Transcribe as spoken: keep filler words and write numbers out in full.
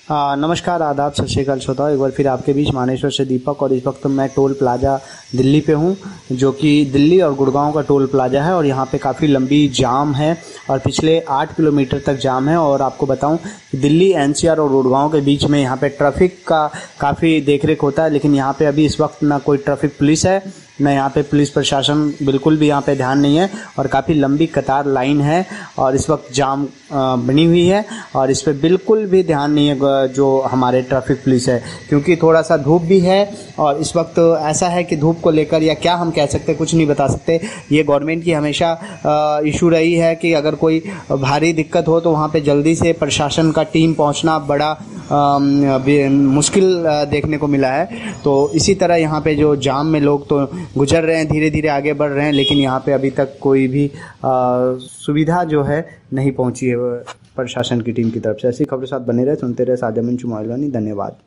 आ, नमस्कार, आदाब, सत श्री अकाल श्रोताओं। एक बार फिर आपके बीच मानेश्वर से दीपक। और इस वक्त मैं टोल प्लाजा दिल्ली पे हूँ, जो कि दिल्ली और गुड़गांव का टोल प्लाजा है। और यहाँ पे काफ़ी लंबी जाम है और पिछले आठ किलोमीटर तक जाम है। और आपको बताऊँ कि दिल्ली एनसीआर और गुड़गांव के बीच में यहाँ पे ट्रैफिक का काफ़ी देखरेख होता है, लेकिन यहाँ पे अभी इस वक्त ना कोई ट्रैफिक पुलिस है, न यहाँ पे पुलिस प्रशासन बिल्कुल भी यहाँ पे ध्यान नहीं है। और काफ़ी लंबी कतार लाइन है और इस वक्त जाम बनी हुई है और इस पर बिल्कुल भी ध्यान नहीं है जो हमारे ट्रैफिक पुलिस है, क्योंकि थोड़ा सा धूप भी है। और इस वक्त ऐसा है कि धूप को लेकर या क्या हम कह सकते, कुछ नहीं बता सकते। ये गवर्नमेंट की हमेशा इशू रही है कि अगर कोई भारी दिक्कत हो तो वहाँ पे जल्दी से प्रशासन का टीम पहुँचना बड़ा आ, मुश्किल देखने को मिला है। तो इसी तरह यहाँ पे जो जाम में लोग तो गुजर रहे हैं, धीरे धीरे आगे बढ़ रहे हैं, लेकिन यहाँ पे अभी तक कोई भी आ, सुविधा जो है नहीं पहुँची है प्रशासन की टीम की तरफ से। ऐसी खबरों के साथ बने रहे, सुनते रहे साझा मंच मोबाइल वानी। धन्यवाद।